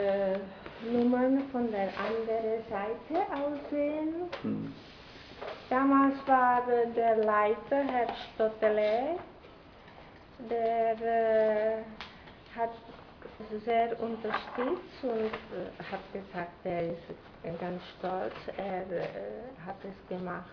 Nummern von der anderen Seite aussehen. Hm. Damals war der Leiter, Herr Stottele, der hat sehr unterstützt und hat gesagt, er ist ganz stolz, er hat es gemacht.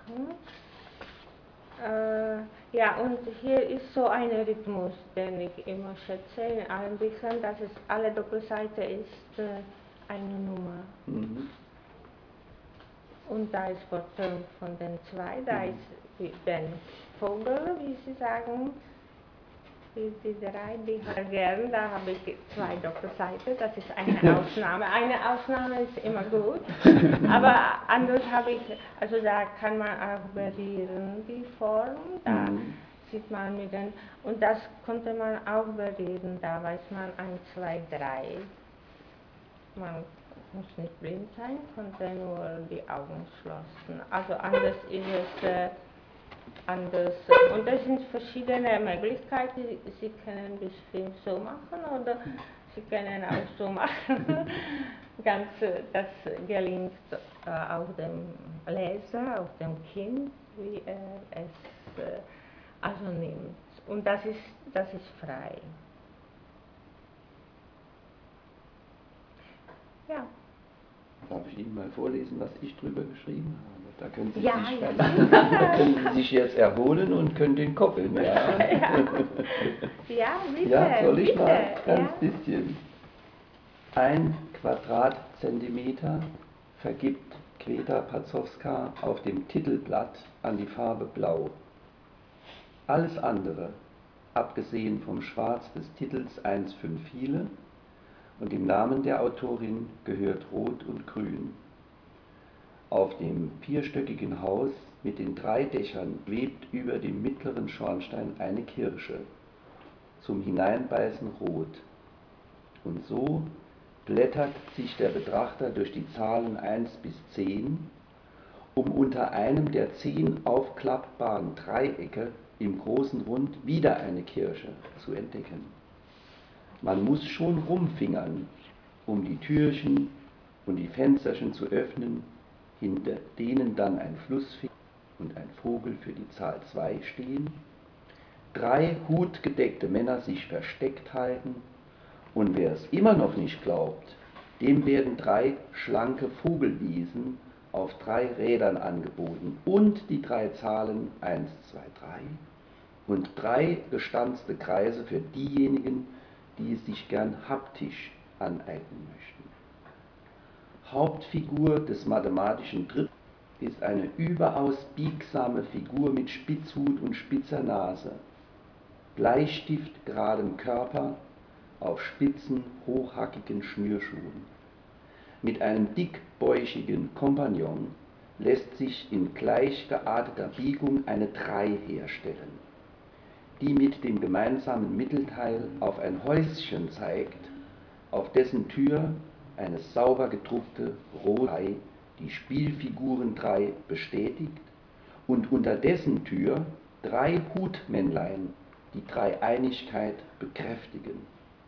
Ja, und hier ist so ein Rhythmus, den ich immer schätze in allen Büchern, dass es alle Doppelseite ist eine Nummer. Mhm. Und da ist Fortsetzung von den zwei, da ist der Vogel, wie Sie sagen, die drei, die habe ich gern, da habe ich zwei Doppelseiten, das ist eine Ausnahme. Eine Ausnahme ist immer gut, aber anders habe ich, also da kann man auch berühren, die Form, da sieht man mit den, und das konnte man auch berühren, da weiß man 1, 2, 3. Man muss nicht blind sein, konnte nur die Augen schlossen. Also anders ist es anders. Und das sind verschiedene Möglichkeiten. Sie können das Film so machen oder Sie können auch so machen. Ganz, das gelingt auch dem Leser, auch dem Kind, wie er es also nimmt. Und das ist frei. Ja. Darf ich Ihnen mal vorlesen, was ich drüber geschrieben habe? Da können Sie, Ja, sich, ja. da können Sie sich jetzt erholen und können den koppeln. Ja, ja bitte. Ja, soll ich bitte, mal ganz ja. bisschen? 1 Quadratzentimeter vergibt Queta Pazowska auf dem Titelblatt an die Farbe Blau. Alles andere, abgesehen vom Schwarz des Titels 1,5 viele und dem Namen der Autorin, gehört Rot und Grün. Auf dem vierstöckigen Haus mit den 3 Dächern schwebt über dem mittleren Schornstein eine Kirsche, zum Hineinbeißen rot. Und so blättert sich der Betrachter durch die Zahlen 1 bis 10, um unter einem der 10 aufklappbaren Dreiecke im großen Rund wieder eine Kirsche zu entdecken. Man muss schon rumfingern, um die Türchen und die Fensterchen zu öffnen, hinter denen dann ein Flussfinger und ein Vogel für die Zahl 2 stehen, 3 hutgedeckte Männer sich versteckt halten, und wer es immer noch nicht glaubt, dem werden 3 schlanke Vogelwiesen auf 3 Rädern angeboten und die 3 Zahlen 1, 2, 3 und 3 gestanzte Kreise für diejenigen, die es sich gern haptisch aneignen möchten. Hauptfigur des mathematischen Trips ist eine überaus biegsame Figur mit Spitzhut und spitzer Nase, bleistiftgeradem Körper auf spitzen, hochhackigen Schnürschuhen. Mit einem dickbäuchigen Kompagnon lässt sich in gleich gearteter Biegung eine 3 herstellen, die mit dem gemeinsamen Mittelteil auf ein Häuschen zeigt, auf dessen Tür eine sauber gedruckte rote die Spielfiguren 3 bestätigt und unter dessen Tür 3 Hutmännlein die Dreieinigkeit bekräftigen.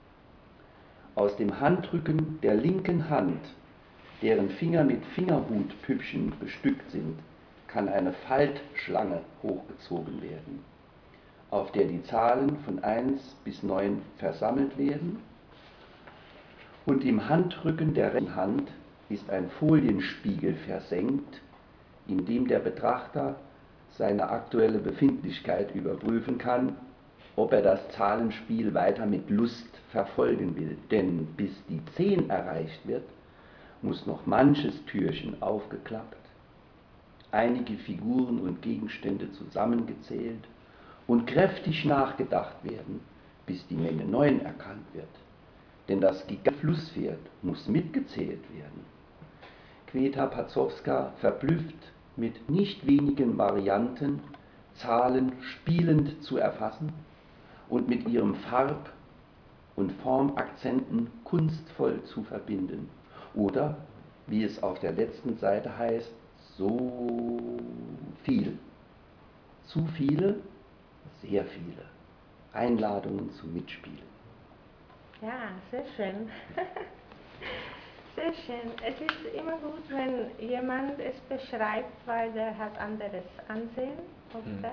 Aus dem Handrücken der linken Hand, deren Finger mit Fingerhutpüppchen bestückt sind, kann eine Faltschlange hochgezogen werden, auf der die Zahlen von 1 bis 9 versammelt werden, und im Handrücken der rechten Hand ist ein Folienspiegel versenkt, in dem der Betrachter seine aktuelle Befindlichkeit überprüfen kann, ob er das Zahlenspiel weiter mit Lust verfolgen will. Denn bis die 10 erreicht wird, muss noch manches Türchen aufgeklappt, einige Figuren und Gegenstände zusammengezählt und kräftig nachgedacht werden, bis die Menge 9 erkannt wird. Denn das Flusspferd muss mitgezählt werden. Queta Pazowska verblüfft mit nicht wenigen Varianten, Zahlen spielend zu erfassen und mit ihrem Farb- und Formakzenten kunstvoll zu verbinden. Oder, wie es auf der letzten Seite heißt, so viel. Zu viele, sehr viele. Einladungen zum Mitspielen. Ja, sehr schön. sehr schön. Es ist immer gut, wenn jemand es beschreibt, weil der hat anderes Ansehen auf das.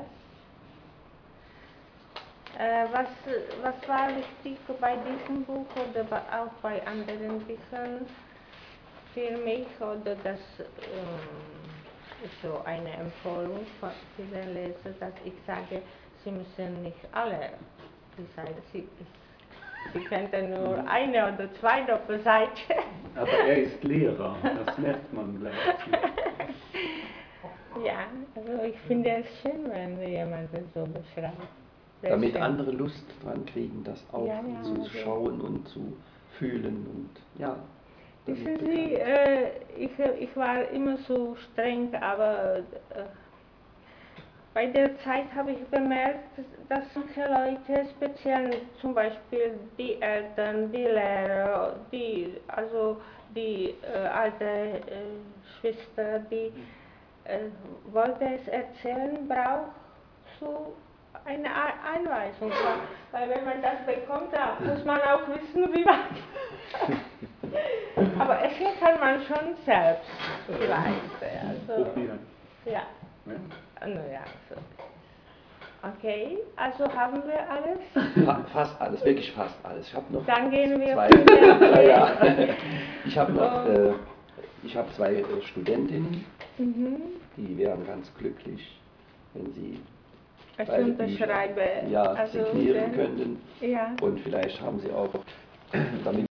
Was war wichtig bei diesem Buch oder auch bei anderen Büchern für mich, oder das ist so eine Empfehlung für den Leser, dass ich sage, sie müssen nicht alle die Seite, sie könnten nur eine oder zwei Doppelseiten. Aber er ist Lehrer, das merkt man gleich. Ja, also ich finde es schön, wenn jemand es so beschreibt. Sehr Damit schön. andere Lust dran kriegen, das auch Ja, ja, zu also. schauen und zu fühlen und ja. damit Wissen Sie, ich war immer so streng, aber bei der Zeit habe ich bemerkt, dass manche Leute, speziell zum Beispiel die Eltern, die Lehrer, die alte Schwester, die wollte es erzählen, braucht so eine Einweisung. Weil wenn man das bekommt, dann muss man auch wissen, wie man. Aber essen kann man schon selbst, vielleicht. Also, Probieren. ja. Naja, so. Okay, also haben wir alles? Fast alles, wirklich fast alles. Ich habe noch Dann gehen wir zwei. zu der Ja. Ich habe noch zwei Studentinnen, die wären ganz glücklich, wenn sie Ich beide Bücher unterschreibe. ja, Also signieren könnten. Ja. Und vielleicht haben sie auch damit